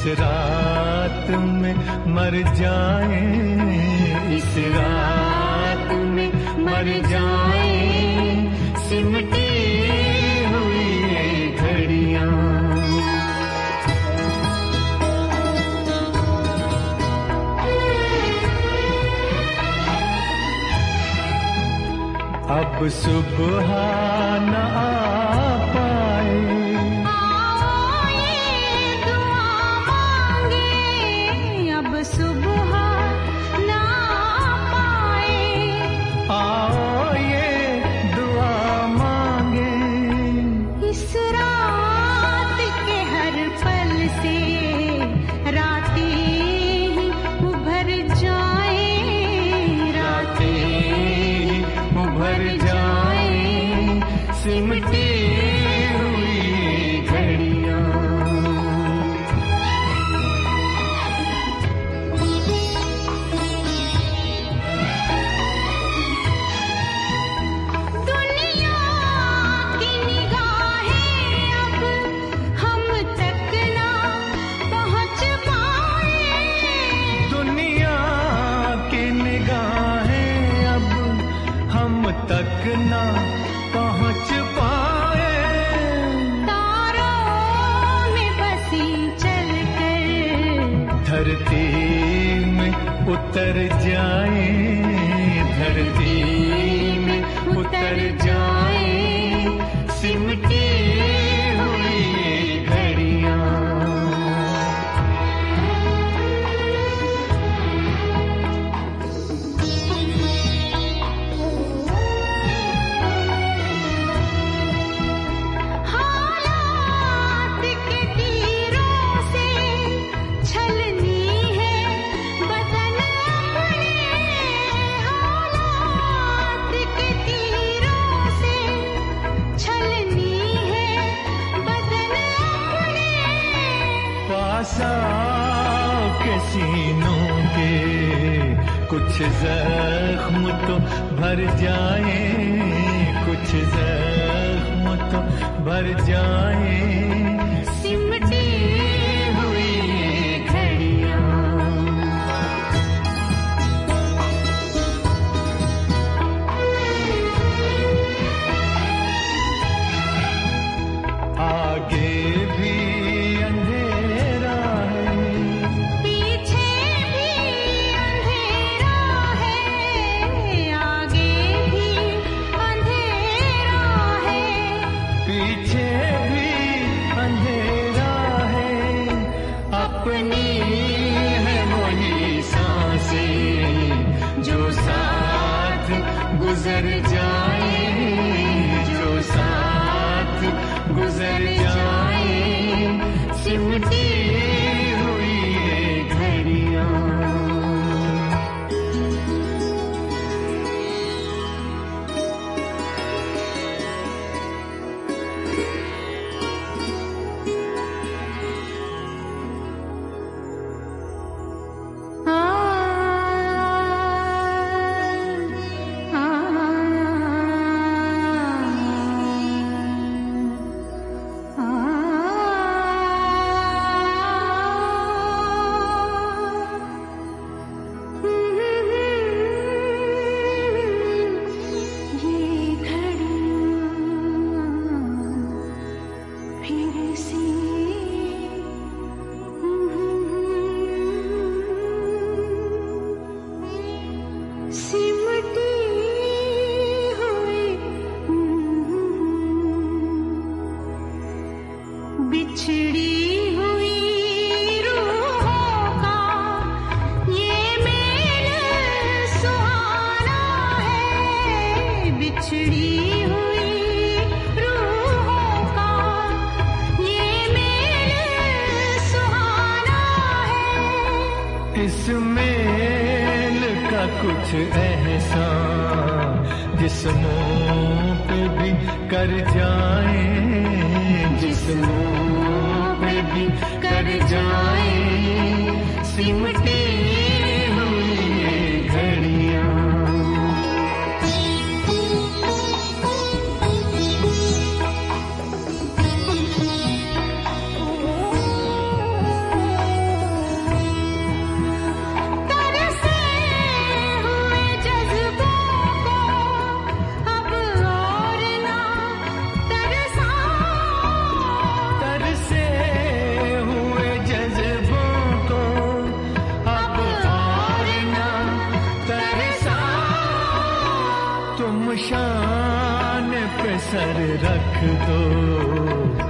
रात में मर जाए, इस रात में मर जाए, सिमटी हुई ये घड़ियां। अब सुबह न आ पाए, आओ ये दुआ मांगे, अब सुबह न आ पाए, आओ ये दुआ मांगे, इस रात के हर पल से रातें ही उभर जाए, रातें उभर जाए, सिमटी हुई घड़ियां। दुनिया की निगाहें अब हम तक ना पहुंच पाए, दुनिया की निगाहें अब हम तक ना पहुंच पाए, तारों में बसी चलकर धरती में उतर जाए, धरती में उतर जाए, सिमटी हुई ये घड़ियां। हालात के तीरों से छलनी है बदन अपने, हालात के तीरों से छलनी है बदन अपने, पास आओ के सीनों के कुछ जख्म तो भर जाए, कुछ जख्म तो भर जाए, सिमटी हुई ये घड़ियां। आगे भी अंधेरा है, पीछे भी अंधेरा है, आगे भी अंधेरा है, पीछे भी अंधेरा है, अपनी है वही सांसें जो साथ गुजर जाए, जो साथ गुजर जाए, सिमटी हुई ये घड़ियां। बिछड़ी हुई रूहों का ये मेल सुहाना है, बिछड़ी हुई रूहों का ये मेल सुहाना है, इस मेल का कुछ एहसान जिस्मों पे भी कर जाए, जिस्मों पे भी कर जाए, सिमटी हुई ये घड़ियां। पे सर रख दो।